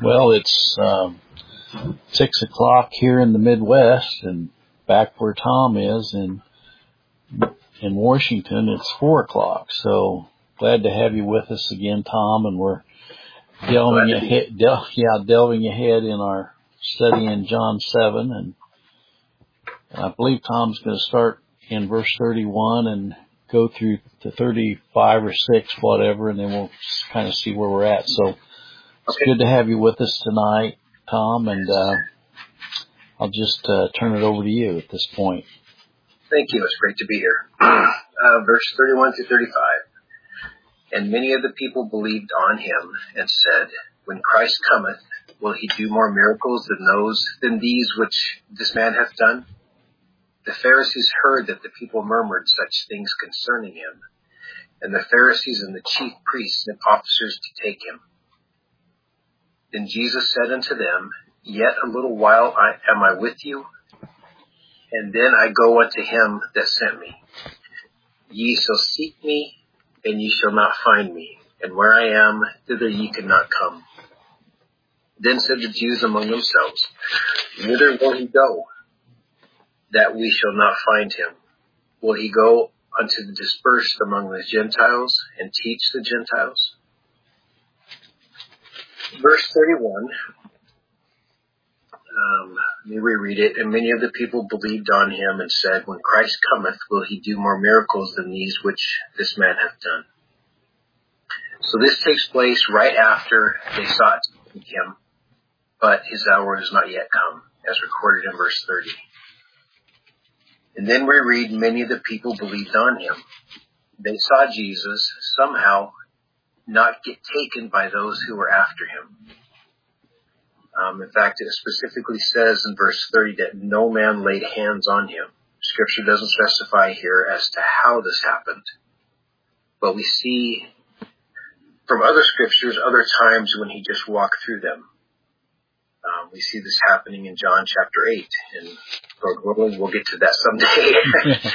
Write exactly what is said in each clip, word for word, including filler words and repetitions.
Well, it's um, six o'clock here in the Midwest, and back where Tom is in in Washington, it's four o'clock. So glad to have you with us again, Tom. And we're delving ahead, del- yeah, delving ahead in our study in John seven, and I believe Tom's going to start in verse thirty-one and go through to thirty-five or six, whatever, and then we'll kind of see where we're at. So it's Okay. good to have you with us tonight, Tom, and uh, I'll just uh, turn it over to you at this point. Thank you. It's great to be here. Uh, verse thirty-one to thirty-five. And many of the people believed on him and said, when Christ cometh, will he do more miracles than those, than these which this man hath done? The Pharisees heard that the people murmured such things concerning him, and the Pharisees and the chief priests sent officers to take him. Then Jesus said unto them, Yet a little while I, am I with you, and then I go unto him that sent me. Ye shall seek me, and ye shall not find me, and where I am, thither ye cannot come. Then said the Jews among themselves, Whither will he go, that we shall not find him? Will he go unto the dispersed among the Gentiles, and teach the Gentiles? Verse thirty-one, um, let me reread it. And many of the people believed on him and said, when Christ cometh, will he do more miracles than these which this man hath done? So this takes place right after they sought to take him, but his hour has not yet come, as recorded in verse thirty. And then we read, many of the people believed on him. They saw Jesus somehow not get taken by those who were after him. Um, in fact, it specifically says in verse thirty that no man laid hands on him. Scripture doesn't specify here as to how this happened, but we see from other scriptures other times when he just walked through them. Um, we see this happening in John chapter eight, and Lord willing, we'll get to that someday.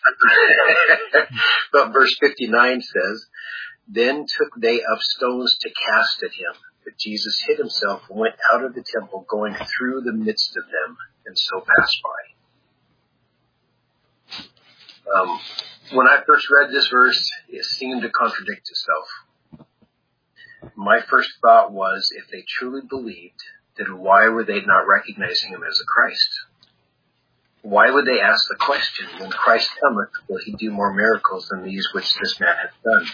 But verse fifty-nine says, Then took they up stones to cast at him. But Jesus hid himself and went out of the temple, going through the midst of them, and so passed by. Um, when I first read this verse, it seemed to contradict itself. My first thought was, if they truly believed, then why were they not recognizing him as a Christ? Why would they ask the question, when Christ cometh, will he do more miracles than these which this man hath done?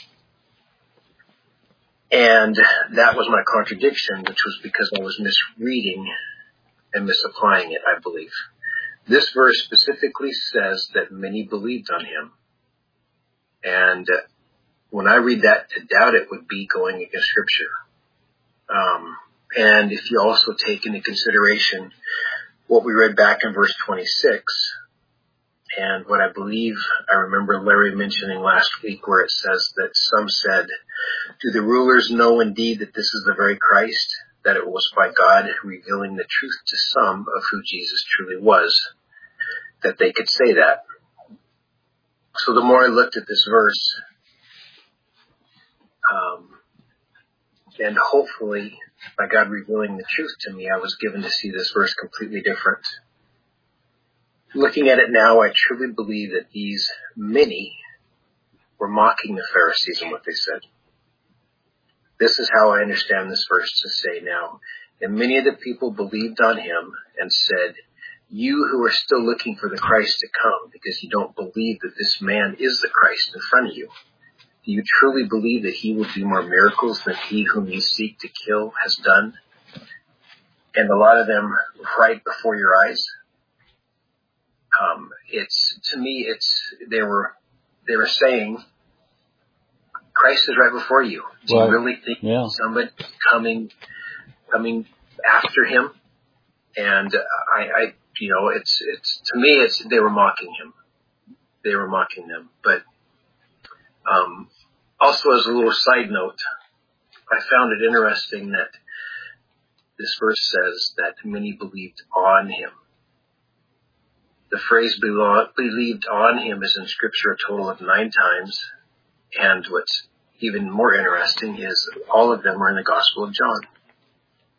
And that was my contradiction, which was because I was misreading and misapplying it, I believe. This verse specifically says that many believed on him. And when I read that, to doubt it would be going against Scripture. Um, and if you also take into consideration what we read back in verse twenty-six, and what I believe I remember Larry mentioning last week, where it says that some said, do the rulers know indeed that this is the very Christ, that it was by God revealing the truth to some of who Jesus truly was, that they could say that. So the more I looked at this verse, um, and hopefully by God revealing the truth to me, I was given to see this verse completely different. Looking at it now, I truly believe that these many were mocking the Pharisees and what they said. This is how I understand this verse to say now. And many of the people believed on him and said, you who are still looking for the Christ to come, because you don't believe that this man is the Christ in front of you, do you truly believe that he will do more miracles than he whom you seek to kill has done? And a lot of them right before your eyes. Um, it's, to me, it's, they were, they were saying, Christ is right before you. Do Right. you really think Yeah. somebody coming, coming after him? And I, I, you know, it's, it's, to me, it's, they were mocking him. They were mocking them. But, um, also as a little side note, I found it interesting that this verse says that many believed on him. The phrase believed on him is in Scripture a total of nine times. And what's even more interesting is all of them are in the Gospel of John.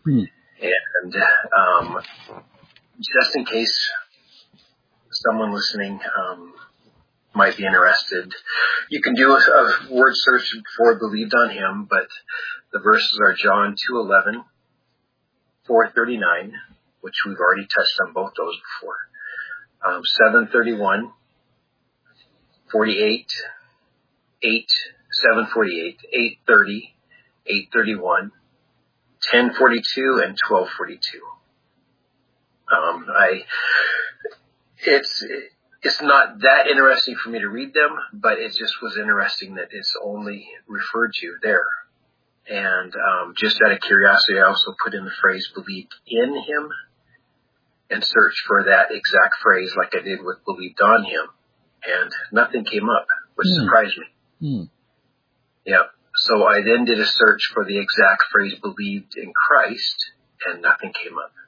Hmm. And um, just in case someone listening um, might be interested, you can do a, a word search for believed on him, but the verses are John two eleven, four thirty-nine, which we've already touched on both those before, um, seven thirty-one, forty-eight, eight, seven forty-eight, eight thirty, eight thirty-one, ten forty-two, and twelve forty-two. Um, I, it's, it's not that interesting for me to read them, but it just was interesting that it's only referred to there. And, um, just out of curiosity, I also put in the phrase believed in him and searched for that exact phrase like I did with believed on him. And nothing came up, which mm. surprised me. Mm. Yeah. So I then did a search for the exact phrase believed in Christ, and nothing came up.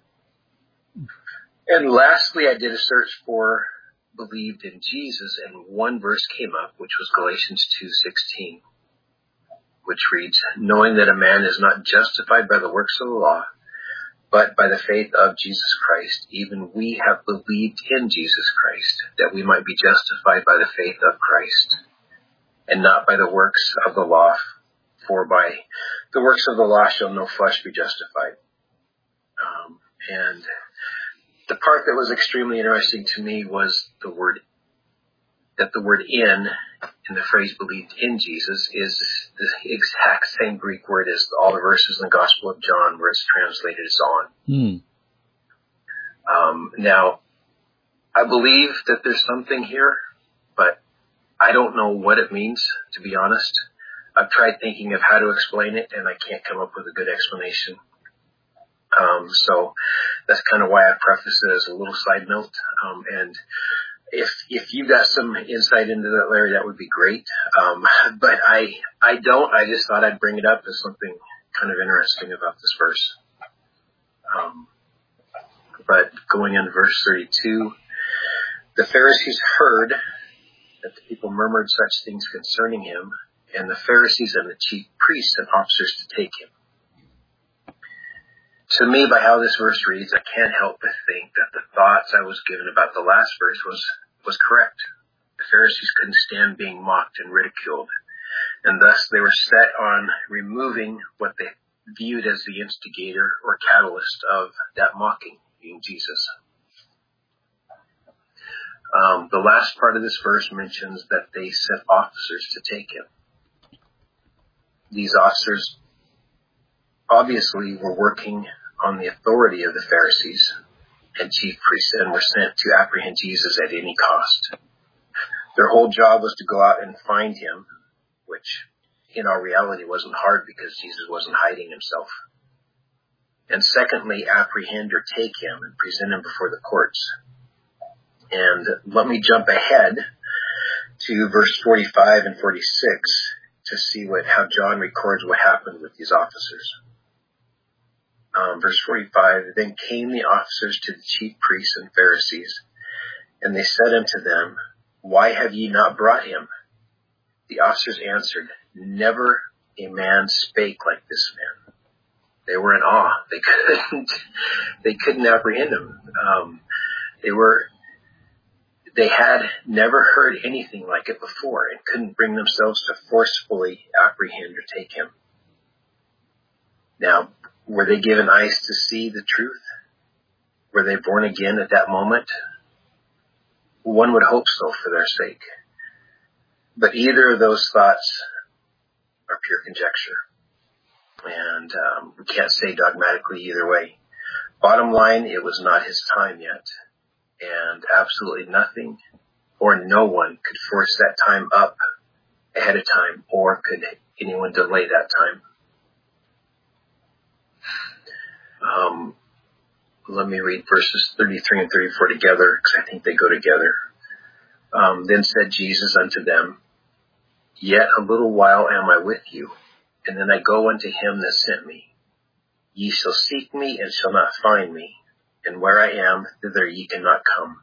And lastly, I did a search for believed in Jesus, and one verse came up, which was Galatians two sixteen, which reads, knowing that a man is not justified by the works of the law, but by the faith of Jesus Christ, even we have believed in Jesus Christ, that we might be justified by the faith of Christ, and not by the works of the law, for by the works of the law shall no flesh be justified. Um, and the part that was extremely interesting to me was the word, that the word in, in the phrase believed in Jesus, is the exact same Greek word as all the verses in the Gospel of John where it's translated as on. Mm. Um, now, I believe that there's something here, but I don't know what it means, to be honest. I've tried thinking of how to explain it, and I can't come up with a good explanation. Um, so that's kind of why I preface it as a little side note. Um, and if if you got some insight into that, Larry, that would be great. Um, but I I don't. I just thought I'd bring it up as something kind of interesting about this verse. Um, but going into verse thirty-two, the Pharisees heard that the people murmured such things concerning him, and the Pharisees and the chief priests sent officers to take him. To me, by how this verse reads, I can't help but think that the thoughts I was given about the last verse was, was correct. The Pharisees couldn't stand being mocked and ridiculed, and thus they were set on removing what they viewed as the instigator or catalyst of that mocking, being Jesus. Um, the last part of this verse mentions that they sent officers to take him. These officers obviously were working on the authority of the Pharisees and chief priests and were sent to apprehend Jesus at any cost. Their whole job was to go out and find him, which in our reality wasn't hard because Jesus wasn't hiding himself. And secondly, apprehend or take him and present him before the courts. And let me jump ahead to verse forty-five and forty-six to see what how John records what happened with these officers. Um, verse forty-five, then came the officers to the chief priests and Pharisees, and they said unto them, why have ye not brought him? The officers answered, never a man spake like this man. They were in awe. They couldn't, they couldn't apprehend him. Um, they were, they had never heard anything like it before and couldn't bring themselves to forcefully apprehend or take him. Now, were they given eyes to see the truth? Were they born again at that moment? One would hope so for their sake. But either of those thoughts are pure conjecture. And um, we can't say dogmatically either way. Bottom line, it was not his time yet. And absolutely nothing or no one could force that time up ahead of time, or could anyone delay that time. Um, let me read verses thirty-three and thirty-four together, because I think they go together. Um, then said Jesus unto them, yet a little while am I with you, and then I go unto him that sent me. Ye shall seek me and shall not find me, and where I am, thither ye cannot come.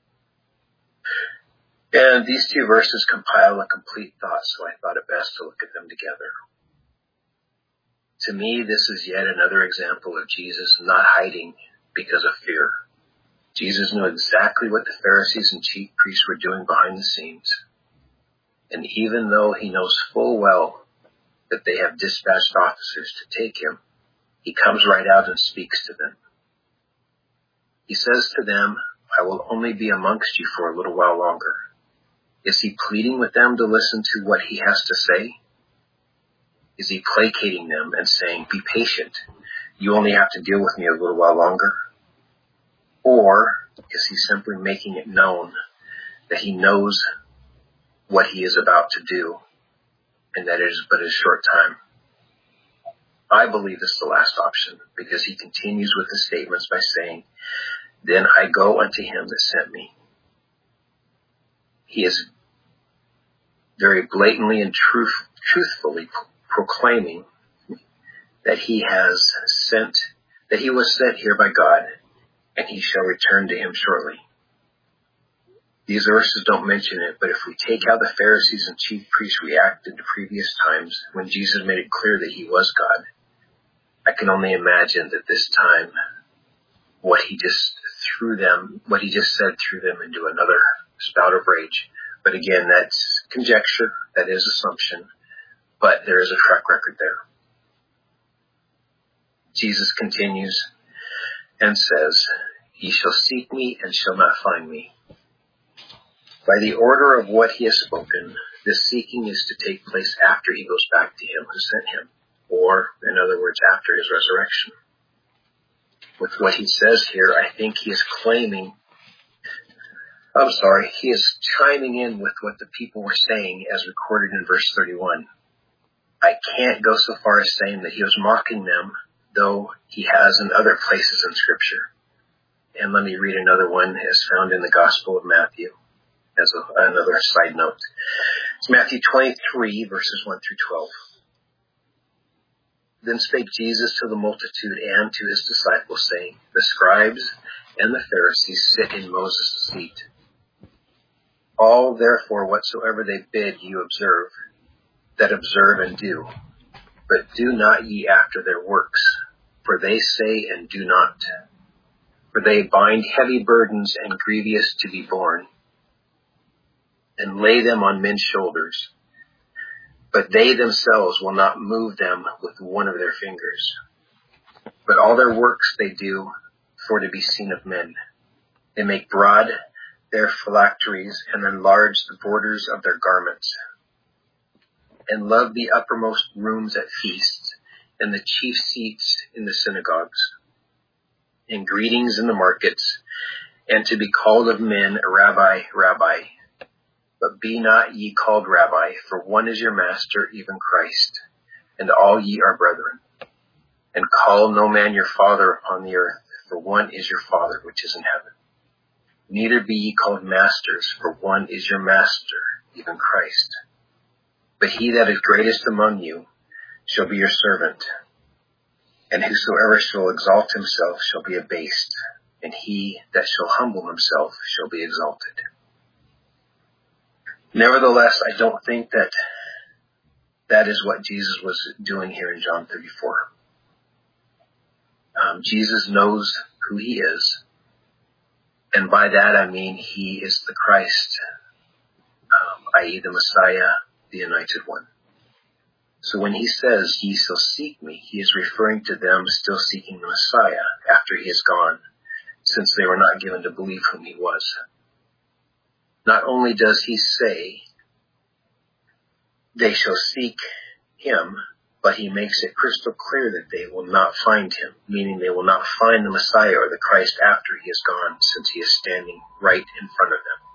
And these two verses compile a complete thought, so I thought it best to look at them together. To me, this is yet another example of Jesus not hiding because of fear. Jesus knew exactly what the Pharisees and chief priests were doing behind the scenes. And even though he knows full well that they have dispatched officers to take him, he comes right out and speaks to them. He says to them, I will only be amongst you for a little while longer. Is he pleading with them to listen to what he has to say? Is he placating them and saying, be patient, you only have to deal with me a little while longer? Or is he simply making it known that he knows what he is about to do and that it is but a short time? I believe it's the last option, because he continues with the statements by saying, then I go unto him that sent me. He is very blatantly and truth, truthfully proclaiming that he has sent, that he was sent here by God, and he shall return to him shortly. These verses don't mention it, but if we take how the Pharisees and chief priests reacted to previous times when Jesus made it clear that he was God, I can only imagine that this time what he just threw them, what he just said threw them into another spout of rage. But again, that's conjecture, that is assumption, but there is a track record there. Jesus continues and says, ye shall seek me and shall not find me. By the order of what he has spoken, this seeking is to take place after he goes back to him who sent him, or, in other words, after his resurrection. With what he says here, I think he is claiming, I'm sorry, he is chiming in with what the people were saying as recorded in verse thirty-one. I can't go so far as saying that he was mocking them, though he has in other places in Scripture. And let me read another one as found in the Gospel of Matthew as a, another side note. It's Matthew twenty-three, verses one through twelve. Then spake Jesus to the multitude and to his disciples, saying, the scribes and the Pharisees sit in Moses' seat. All therefore whatsoever they bid you observe, that observe and do. But do not ye after their works, for they say and do not. For they bind heavy burdens and grievous to be borne, and lay them on men's shoulders. But they themselves will not move them with one of their fingers. But all their works they do for to be seen of men. They make broad their phylacteries and enlarge the borders of their garments, and love the uppermost rooms at feasts and the chief seats in the synagogues, and greetings in the markets, and to be called of men, Rabbi, Rabbi. But be not ye called Rabbi, for one is your master, even Christ, and all ye are brethren. And call no man your father upon the earth, for one is your Father which is in heaven. Neither be ye called masters, for one is your master, even Christ. But he that is greatest among you shall be your servant. And whosoever shall exalt himself shall be abased, and he that shall humble himself shall be exalted. Nevertheless, I don't think that that is what Jesus was doing here in John thirty-four. Um, Jesus knows who he is, and by that I mean he is the Christ, um, that is the Messiah, the Anointed One. So when he says, ye shall seek me, he is referring to them still seeking the Messiah after he is gone, since they were not given to believe whom he was. Not only does he say they shall seek him, but he makes it crystal clear that they will not find him, meaning they will not find the Messiah or the Christ after he is gone, since he is standing right in front of them.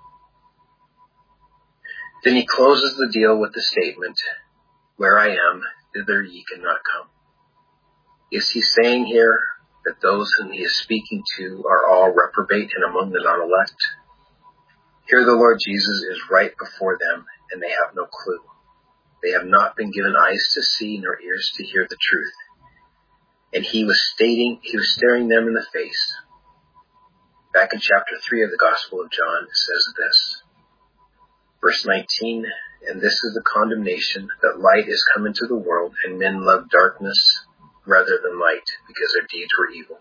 Then he closes the deal with the statement, where I am, thither ye cannot come. Is he saying here that those whom he is speaking to are all reprobate and among the non-elect? Here the Lord Jesus is right before them, and they have no clue. They have not been given eyes to see nor ears to hear the truth. And he was stating, he was staring them in the face. Back in chapter three of the Gospel of John, it says this. Verse nineteen, and this is the condemnation, that light is come into the world, and men love darkness rather than light, because their deeds were evil.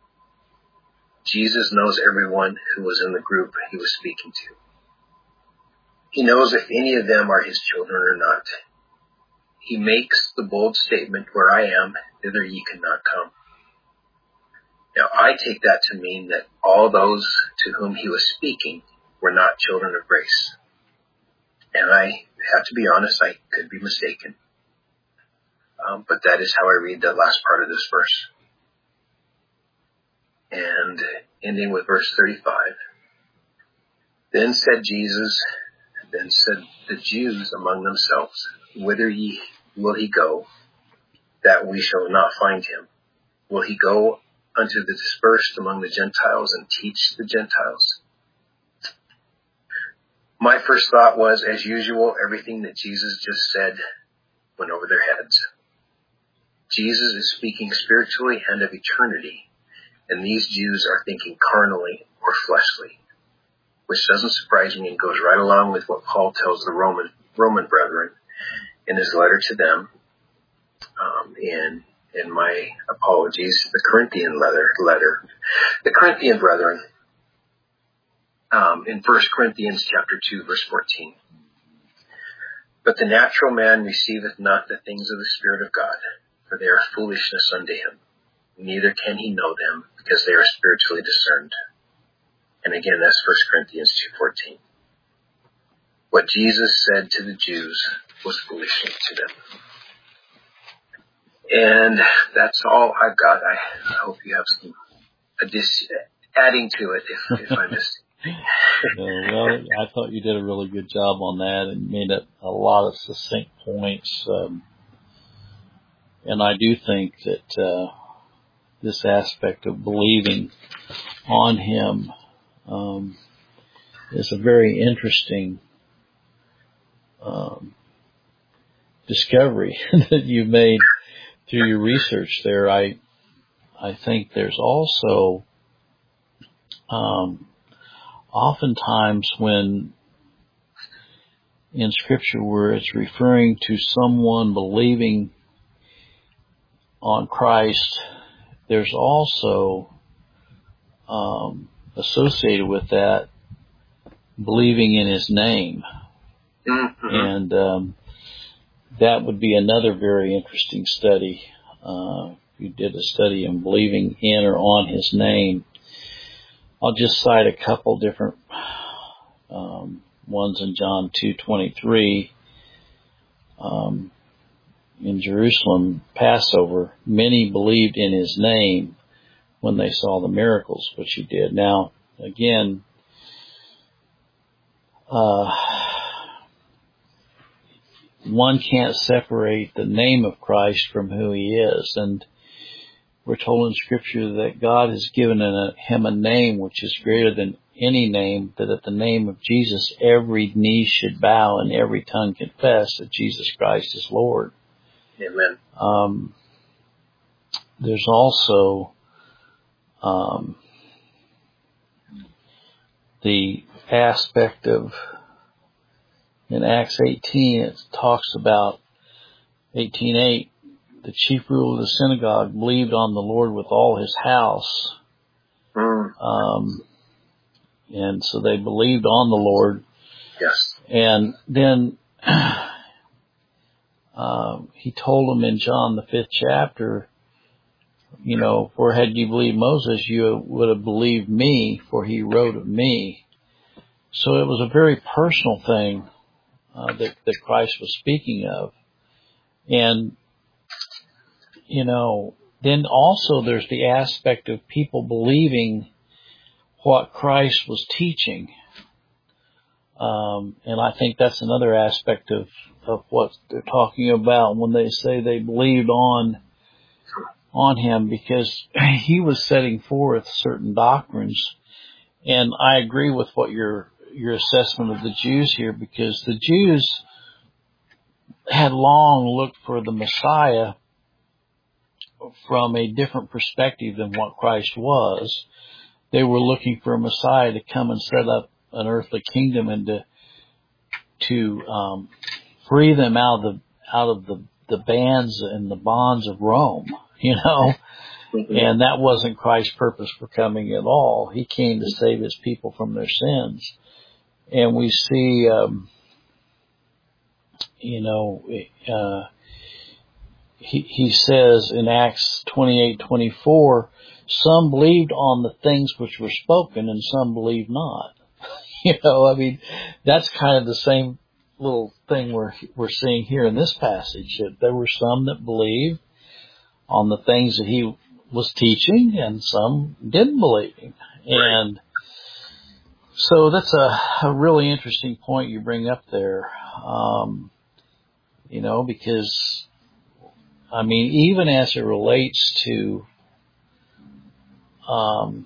Jesus knows everyone who was in the group he was speaking to. He knows if any of them are his children or not. He makes the bold statement, "Where I am, thither ye cannot come." Now, I take that to mean that all those to whom he was speaking were not children of grace. And I have to be honest, I could be mistaken. Um, but that is how I read the last part of this verse. And ending with verse thirty-five. Then said Jesus, then said the Jews among themselves, "Whither ye will he go, that we shall not find him? Will he go unto the dispersed among the Gentiles and teach the Gentiles?" My first thought was, as usual, everything that Jesus just said went over their heads. Jesus is speaking spiritually and of eternity, and these Jews are thinking carnally or fleshly, which doesn't surprise me and goes right along with what Paul tells the Roman Roman brethren in his letter to them. Um, in in my apologies, the Corinthian letter letter, the Corinthian brethren, um, in First Corinthians chapter two, verse fourteen. But the natural man receiveth not the things of the Spirit of God, for they are foolishness unto him. Neither can he know them, because they are spiritually discerned. And again, that's First Corinthians two fourteen. What Jesus said to the Jews was foolishness to them. And that's all I've got. I, I hope you have some addition, adding to it if, if I missed it. Well, I thought you did a really good job on that and made it a lot of succinct points. Um, and I do think that uh, this aspect of believing on him um, is a very interesting um, discovery that you made through your research there. I I think there's also um, oftentimes when in Scripture where it's referring to someone believing on Christ, there's also um, associated with that believing in his name. Mm-hmm. And um, that would be another very interesting study. Uh, if you did a study on believing in or on his name. I'll just cite a couple different um, ones in John two twenty-three. Um, in Jerusalem, Passover, many believed in his name when they saw the miracles which he did. Now, again, uh, one can't separate the name of Christ from who he is. And we're told in Scripture that God has given a, him a name which is greater than any name, that at the name of Jesus every knee should bow and every tongue confess that Jesus Christ is Lord. Amen. Um, there's also um, the aspect of, in Acts eighteen, it talks about eighteen eight, the chief ruler of the synagogue believed on the Lord with all his house. Mm. Um, and so they believed on the Lord. Yes. And then um, he told them in John the fifth chapter, you know, for had you believed Moses, you would have believed me, for he wrote of me. So it was a very personal thing uh, that, that Christ was speaking of. And, you know, then also there's the aspect of people believing what Christ was teaching. Um, and I think that's another aspect of, of what they're talking about when they say they believed on, on him, because he was setting forth certain doctrines. And I agree with what your, your assessment of the Jews here, because the Jews had long looked for the Messiah from a different perspective than what Christ was. They were looking for a Messiah to come and set up an earthly kingdom and to to um, free them out of the out of the, the bands and the bonds of Rome. you know, Mm-hmm. and that wasn't Christ's purpose for coming at all. He came to save his people from their sins. And we see, um, you know, uh, he, he says in Acts twenty-eight twenty-four, some believed on the things which were spoken and some believed not. You know, I mean, that's kind of the same little thing we're, we're seeing here in this passage, that there were some that believed on the things that he was teaching and some didn't believe him. And so that's a, a really interesting point you bring up there. Um, you know, because I mean, even as it relates to, um,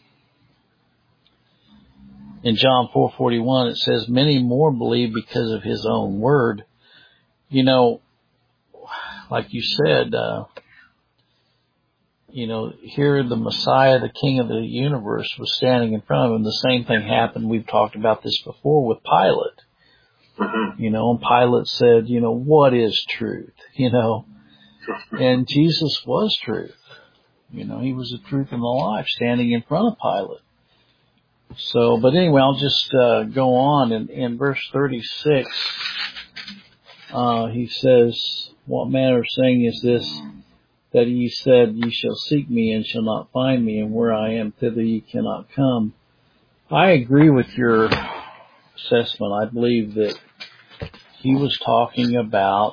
in John four forty-one, it says, many more believe because of his own word. You know, like you said, uh, you know, here the Messiah, the King of the universe, was standing in front of him. The same thing happened. We've talked about this before with Pilate. Mm-hmm. You know, and Pilate said, you know, what is truth? You know, and Jesus was truth. You know, he was the truth and the life standing in front of Pilate. So, but anyway, I'll just uh, go on. In, in verse thirty-six, uh, he says, what manner of saying is this, that ye said, ye shall seek me and shall not find me, and where I am, thither ye cannot come. I agree with your assessment. I believe that he was talking about,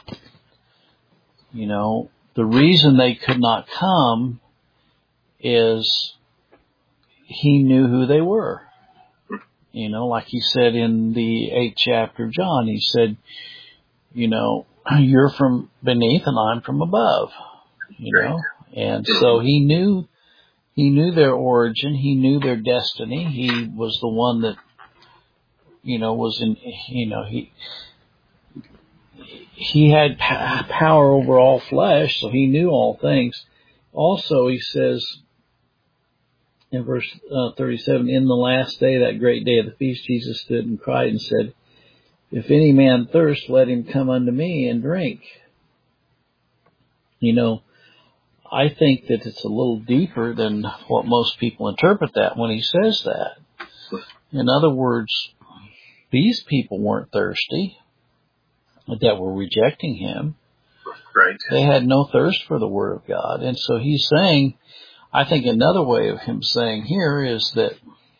you know, the reason they could not come is he knew who they were. You know, like he said in the eighth chapter of John, he said, you know, you're from beneath and I'm from above, you know, and so he knew, he knew their origin. He knew their destiny. He was the one that, you know, was in, you know, he, he had p- power over all flesh, so he knew all things. Also, he says, in verse uh, thirty-seven, in the last day, that great day of the feast, Jesus stood and cried and said, if any man thirst, let him come unto me and drink. You know, I think that it's a little deeper than what most people interpret that when he says that. In other words, these people weren't thirsty that were rejecting him. Right. They had no thirst for the Word of God. And so he's saying, I think another way of him saying here is that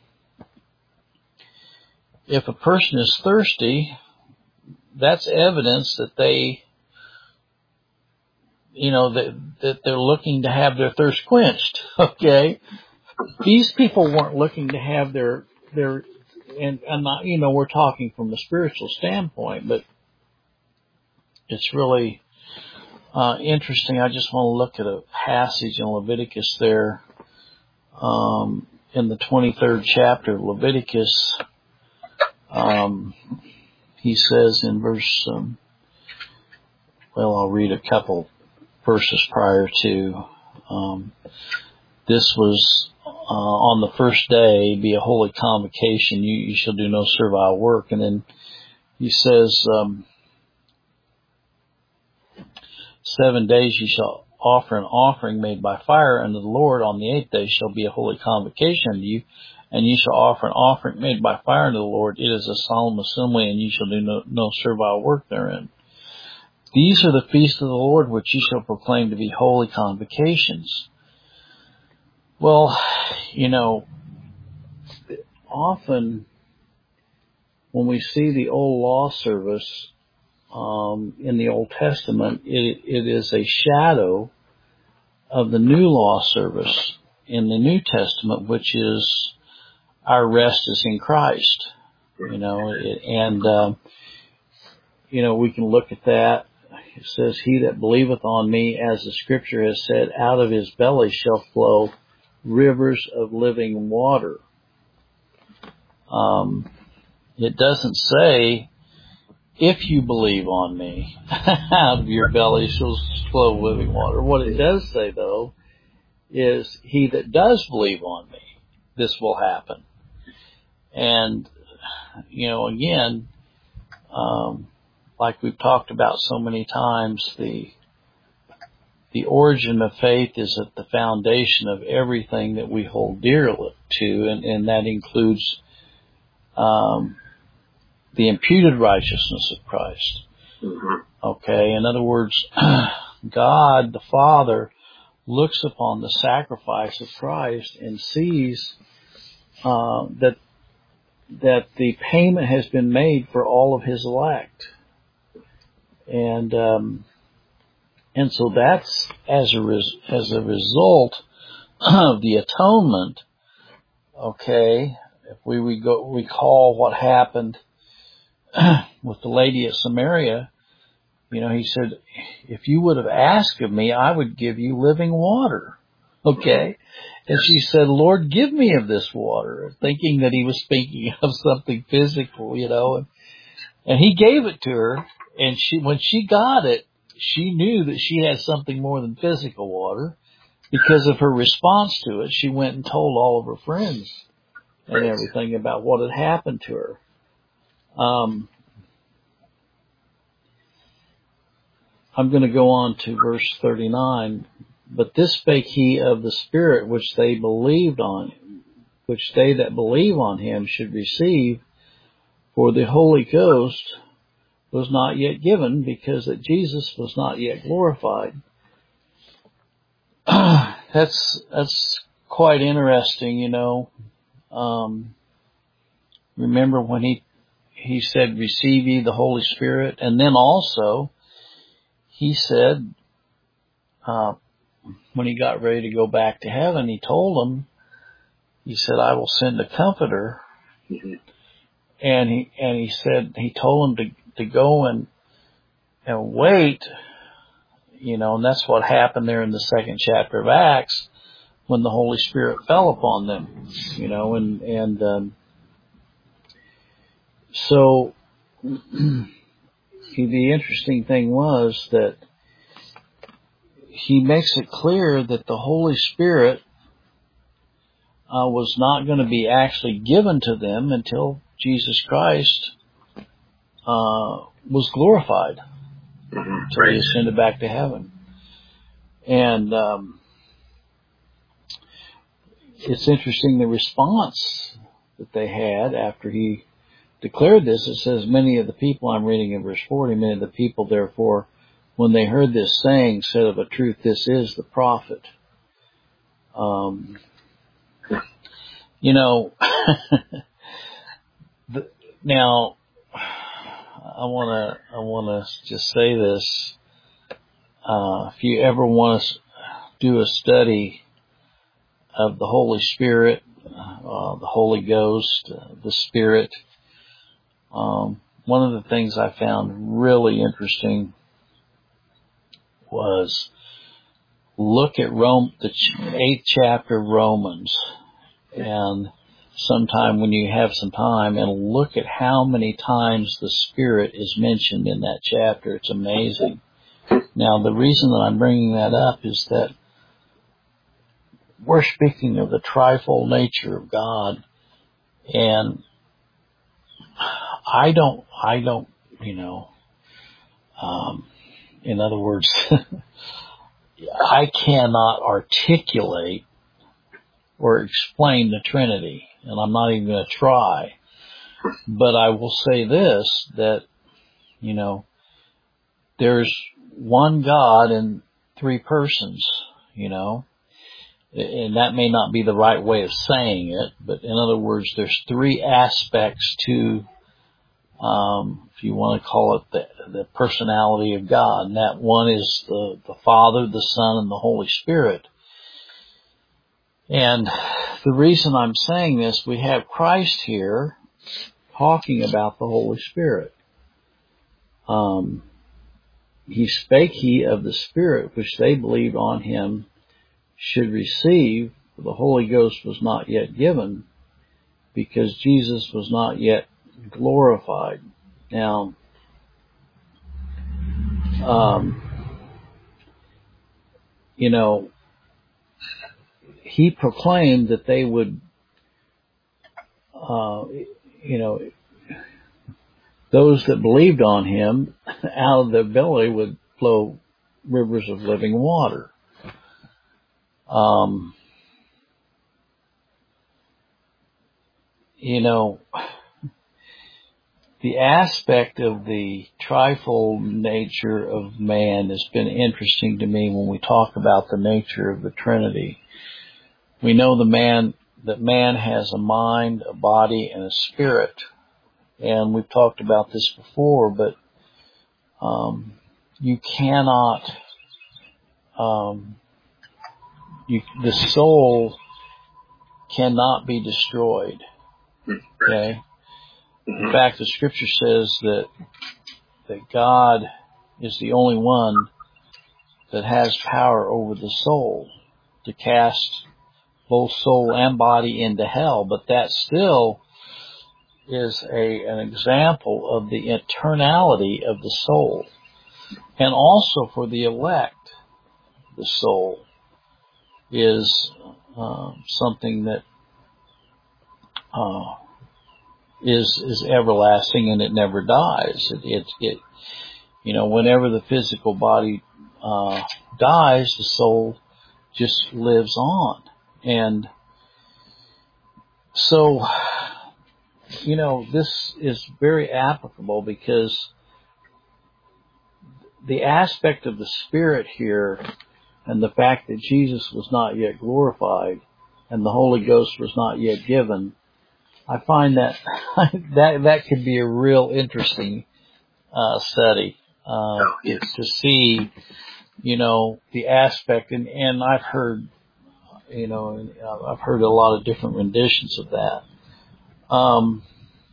if a person is thirsty, that's evidence that they, you know, that, that they're looking to have their thirst quenched. Okay. These people weren't looking to have their, their, and I'm not, you know, we're talking from a spiritual standpoint, but it's really, uh, interesting. I just want to look at a passage in Leviticus there, um, in the twenty-third chapter of Leviticus. Um, he says in verse, um, well, I'll read a couple verses prior to, um, this was, uh, on the first day, be a holy convocation. You, you shall do no servile work. And then he says, um, seven days you shall offer an offering made by fire unto the Lord. On the eighth day shall be a holy convocation unto you. And ye shall offer an offering made by fire unto the Lord. It is a solemn assembly, and ye shall do no, no servile work therein. These are the feasts of the Lord, which ye shall proclaim to be holy convocations. Well, you know, often when we see the old law service um, in the Old Testament, it, it is a shadow of the new law service in the New Testament, which is our rest is in Christ. You know, it, and um, you know, we can look at that. It says, he that believeth on me, as the scripture has said, out of his belly shall flow rivers of living water. Um, it doesn't say, if you believe on me, out of your belly shall flow living water. What it does say, though, is he that does believe on me, this will happen. And, you know, again, um, like we've talked about so many times, the the origin of faith is at the foundation of everything that we hold dear to, and, and that includes um, the imputed righteousness of Christ. Mm-hmm. Okay, in other words, God the Father looks upon the sacrifice of Christ and sees uh, that that the payment has been made for all of His elect, and um, and so that's as a res- as a result of the atonement. Okay, if we we go recall what happened with the lady at Samaria, you know, He said, "If you would have asked of me, I would give you living water." Okay, and she said, "Lord, give me of this water," thinking that He was speaking of something physical, you know, and, and He gave it to her, and she when she got it, she knew that she had something more than physical water. Because of her response to it, she went and told all of her friends and everything about what had happened to her. Um, I'm going to go on to verse thirty-nine. But this spake He of the Spirit which they believed on, which they that believe on Him should receive, for the Holy Ghost was not yet given, because that Jesus was not yet glorified. That's that's quite interesting, you know. Um, remember when he he said, "Receive ye the Holy Spirit," and then also He said, uh, when He got ready to go back to heaven, He told them, He said, "I will send a Comforter," Mm-hmm. and he and He said He told them to to go and and wait, you know, and that's what happened there in the second chapter of Acts, when the Holy Spirit fell upon them, you know, and, and, um, so the interesting thing was that He makes it clear that the Holy Spirit, uh, was not going to be actually given to them until Jesus Christ, uh, was glorified, Mm-hmm. until Right. He ascended back to heaven. And, um, it's interesting the response that they had after He declared this. It says, "Many of the people," I'm reading in verse forty, "many of the people, therefore, when they heard this saying, said, of a truth, this is the prophet." Um, you know, the, now, I want to, I want to just say this. Uh, if you ever want to do a study of the Holy Spirit, uh, the Holy Ghost, uh, the Spirit, um, one of the things I found really interesting was look at Rome, the eighth chapter of Romans, and sometime when you have some time, and look at how many times the Spirit is mentioned in that chapter. It's amazing. Now, the reason that I'm bringing that up is that we're speaking of the trifold nature of God, and I don't, I don't, you know, um, in other words, I cannot articulate or explain the Trinity, and I'm not even going to try. But I will say this, that, you know, there's one God in three persons, you know, and that may not be the right way of saying it, but in other words, there's three aspects to, um, if you want to call it the, the personality of God, and that one is the, the Father, the Son, and the Holy Spirit. And the reason I'm saying this, we have Christ here talking about the Holy Spirit. Um, he spake He of the Spirit which they believed on Him should receive, for the Holy Ghost was not yet given, because Jesus was not yet glorified. Now, um, you know, He proclaimed that they would, uh, you know, those that believed on Him, out of their belly would flow rivers of living water. Um, you know, the aspect of the trifold nature of man has been interesting to me when we talk about the nature of the Trinity. We know the man, that man has a mind, a body, and a spirit. And we've talked about this before, but um, you cannot, um, you, the soul cannot be destroyed. Okay? In fact, the scripture says that that God is the only one that has power over the soul to cast both soul and body into hell, but that still is a an example of the eternality of the soul. And also for the elect, the soul is uh, something that uh, is is everlasting, and it never dies. It, it, it you know, whenever the physical body uh, dies, the soul just lives on. And so, you know, this is very applicable because the aspect of the Spirit here and the fact that Jesus was not yet glorified and the Holy Ghost was not yet given, I find that that that could be a real interesting uh, study uh, oh, yes. to, to see, you know, the aspect. And, and I've heard, you know, I've heard a lot of different renditions of that. Um,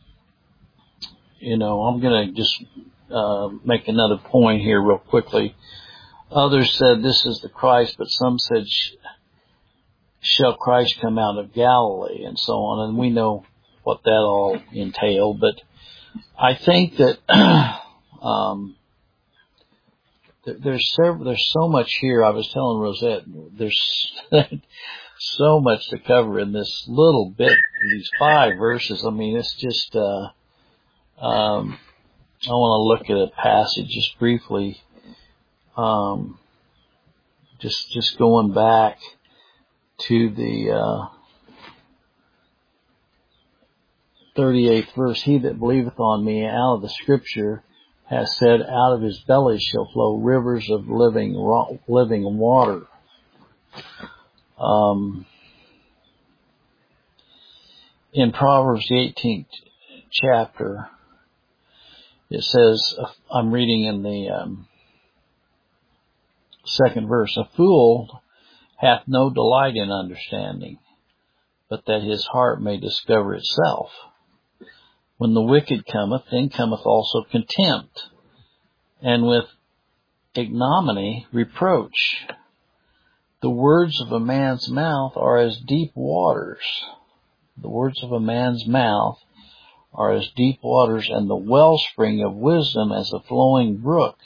you know, I'm going to just uh, make another point here real quickly. Others said this is the Christ, but some said, shall Christ come out of Galilee, and so on. And we know what that all entailed. But I think that um, there, there's several, there's so much here. I was telling Rosette, there's so much to cover in this little bit, these five verses. I mean, it's just, uh, um, I want to look at a passage just briefly, um, just, just going back to the, uh, thirty-eighth verse. He that believeth on me, out of the scripture has said, out of his belly shall flow rivers of living, living water. Um, in Proverbs, the eighteenth chapter, it says, I'm reading in the um, second verse, a fool hath no delight in understanding, but that his heart may discover itself. When the wicked cometh, then cometh also contempt, and with ignominy reproach. The words of a man's mouth are as deep waters. The words of a man's mouth are as deep waters, and the wellspring of wisdom as a flowing brook.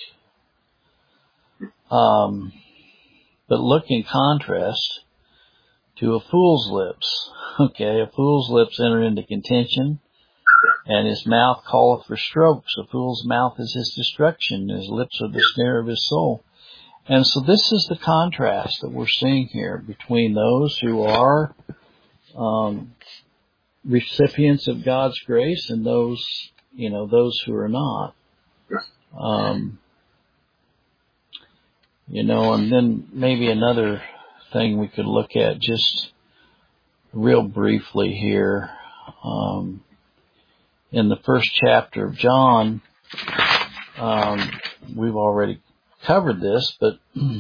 Um, but look in contrast to a fool's lips. Okay, a fool's lips enter into contention, and his mouth calleth for strokes. A fool's mouth is his destruction, his lips are the snare of his soul. And so this is the contrast that we're seeing here between those who are um, recipients of God's grace and those, you know, those who are not. Um, you know, and then maybe another thing we could look at just real briefly here. Um, in the first chapter of John, um, we've already covered this, but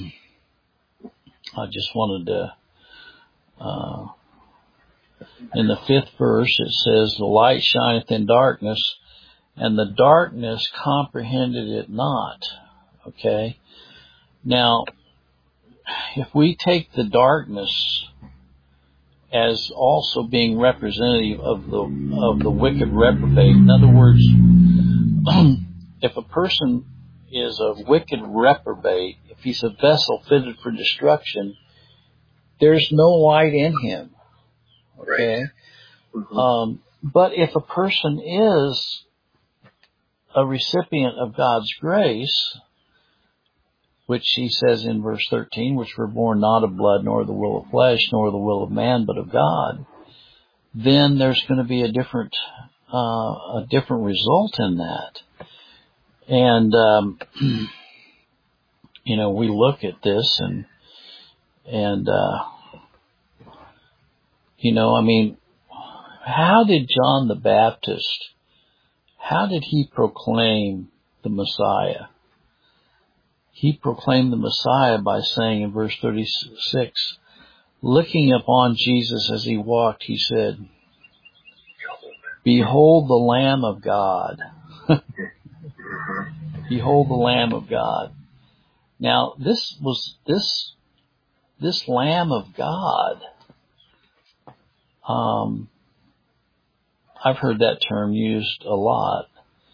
I just wanted to, uh, in the fifth verse, it says, the light shineth in darkness, and the darkness comprehended it not. Okay? Now, if we take the darkness as also being representative of the of the wicked reprobate, in other words, if a person is a wicked reprobate, if he's a vessel fitted for destruction, there's no light in him. Okay? Right. Mm-hmm. Um, but if a person is a recipient of God's grace, which he says in verse thirteen, which were born not of blood, nor the will of flesh, nor the will of man, but of God, then there's going to be a different, uh, a different result in that. And, um, you know, we look at this and, and, uh, you know, I mean, how did John the Baptist, how did he proclaim the Messiah? He proclaimed the Messiah by saying in verse thirty-six, looking upon Jesus as he walked, he said, behold the Lamb of God. Behold the Lamb of God. Now, this was, this, this Lamb of God, um, I've heard that term used a lot.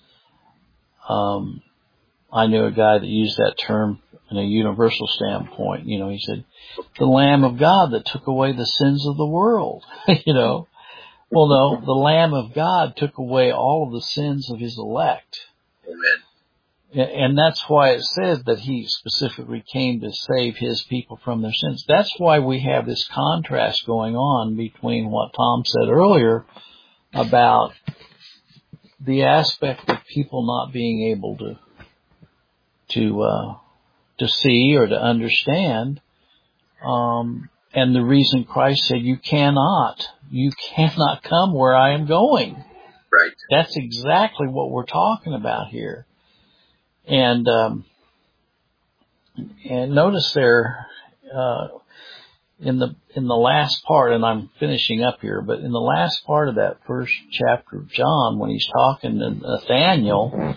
Um, I knew a guy that used that term in a universal standpoint. You know, he said, the Lamb of God that took away the sins of the world. You know, well, no, the Lamb of God took away all of the sins of his elect. Amen. And that's why it says that he specifically came to save his people from their sins. That's why we have this contrast going on between what Tom said earlier about the aspect of people not being able to to uh to see or to understand, um and the reason Christ said, you cannot you cannot come where I am going. Right. That's exactly what we're talking about here. And um and notice there uh in the in the last part, and I'm finishing up here, but in the last part of that first chapter of John, when he's talking to Nathaniel,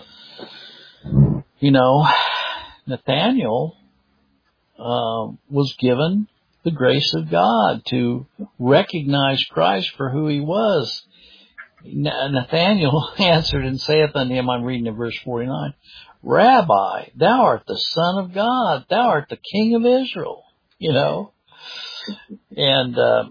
you know, Nathaniel uh, was given the grace of God to recognize Christ for who he was. Nathaniel answered and saith unto him, I'm reading in verse forty-nine, Rabbi, thou art the Son of God, thou art the King of Israel, you know. And uh,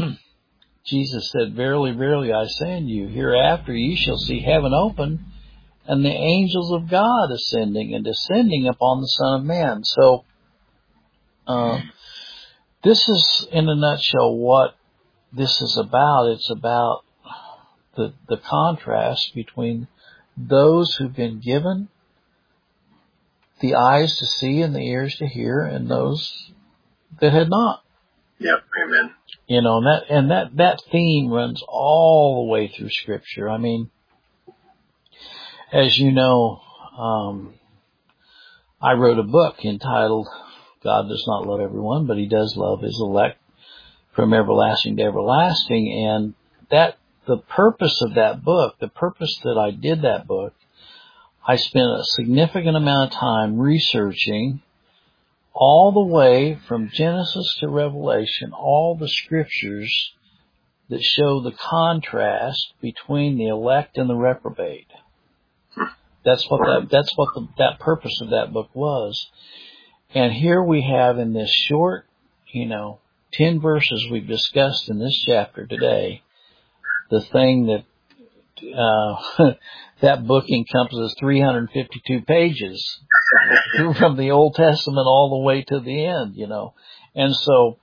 Jesus said, verily, verily, I say unto you, hereafter ye shall see heaven open, and the angels of God ascending and descending upon the Son of Man. So, uh, this is, in a nutshell, what this is about. It's about the, the contrast between those who've been given the eyes to see and the ears to hear, and those that had not. Yep, amen. You know, and that, and that, that theme runs all the way through Scripture. I mean, as you know, um, I wrote a book entitled, God Does Not Love Everyone, but He Does Love His Elect from Everlasting to Everlasting. And that, the purpose of that book, the purpose that I did that book, I spent a significant amount of time researching all the way from Genesis to Revelation, all the scriptures that show the contrast between the elect and the reprobate. That's what that, that's what the, that purpose of that book was. And here we have in this short, you know, ten verses we've discussed in this chapter today, the thing that, uh, that book encompasses three hundred fifty-two pages from the Old Testament all the way to the end, you know. And so,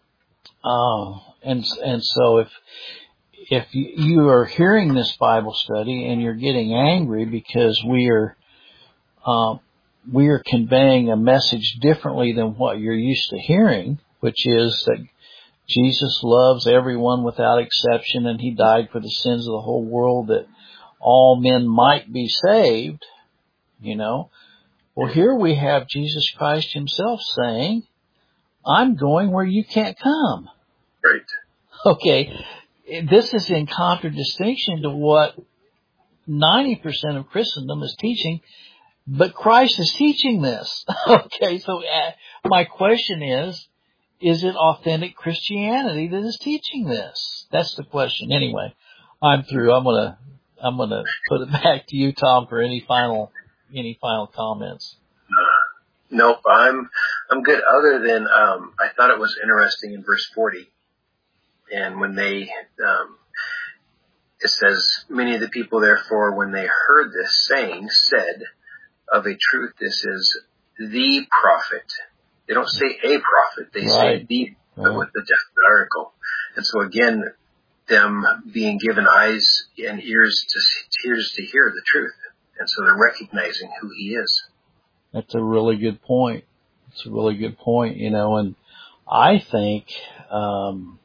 uh, and, and so if, if you are hearing this Bible study and you're getting angry because we are, um, we are conveying a message differently than what you're used to hearing, which is that Jesus loves everyone without exception, and He died for the sins of the whole world that all men might be saved, you know. Well, here we have Jesus Christ Himself saying, I'm going where you can't come. Right. Okay. This is in contradistinction to what ninety percent of Christendom is teaching, but Christ is teaching this. Okay, so uh, my question is, is it authentic Christianity that is teaching this? That's the question. Anyway, I'm through. I'm gonna, I'm gonna put it back to you, Tom, for any final, any final comments. Uh, nope, I'm, I'm good. Other than, um, I thought it was interesting in verse forty. And when they, um, it says, many of the people, therefore, when they heard this saying, said, of a truth, this is the prophet. They don't say a prophet. They right. say the right. with the definite article. And so again, them being given eyes and ears to ears to hear the truth. And so they're recognizing who he is. That's a really good point. It's a really good point, you know, and I think, um,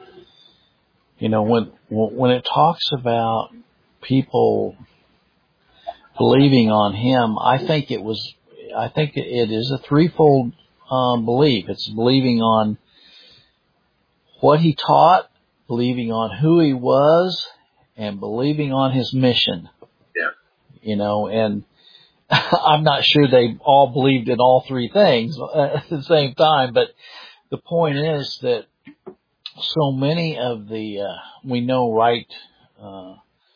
you know, when, when it talks about people believing on him, I think it was, I think it is a threefold, um, belief. It's believing on what he taught, believing on who he was, and believing on his mission. Yeah. You know, and I'm not sure they all believed in all three things at the same time, but the point is that so many of the, uh, we know right, uh,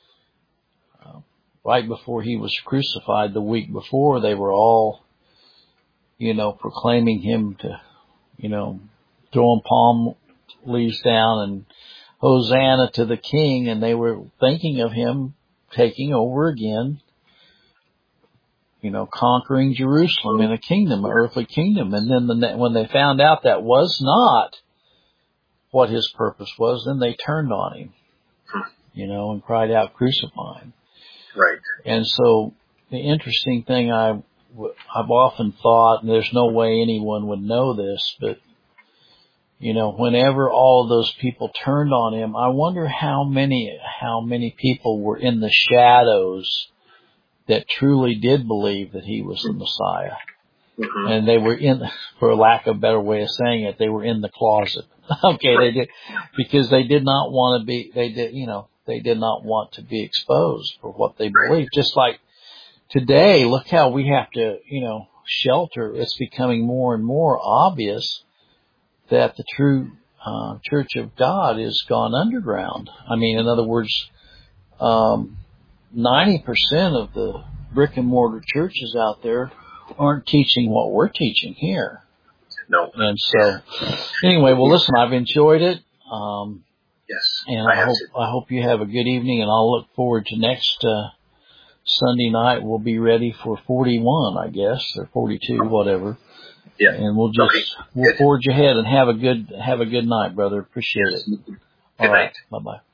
uh, right before he was crucified, the week before, they were all, you know, proclaiming him to, you know, throwing palm leaves down and Hosanna to the King, and they were thinking of him taking over again, you know, conquering Jerusalem in a kingdom, an earthly kingdom. And then the, when they found out that was not what his purpose was, then they turned on him, you know, and cried out, crucify him. Right. And so the interesting thing I, I've often thought, and there's no way anyone would know this, but, you know, whenever all of those people turned on him, I wonder how many, how many people were in the shadows that truly did believe that he was the Messiah. Mm-hmm. And they were in, for lack of a better way of saying it, they were in the closet. Okay, they did, because they did not want to be, they did, you know, they did not want to be exposed for what they believed. Just like today, look how we have to, you know, shelter. It's becoming more and more obvious that the true uh, Church of God is gone underground. I mean, in other words, um, ninety percent of the brick and mortar churches out there aren't teaching what we're teaching here. No. And so, anyway, well, listen, I've enjoyed it. Um, yes. And I, I hope to. I hope you have a good evening, and I'll look forward to next uh, Sunday night. We'll be ready for forty-one, I guess, or forty-two, whatever. Yeah. And we'll just okay. we'll Good. forge ahead and have a good have a good night, brother. Appreciate yes. it. Good All night. right. Bye bye.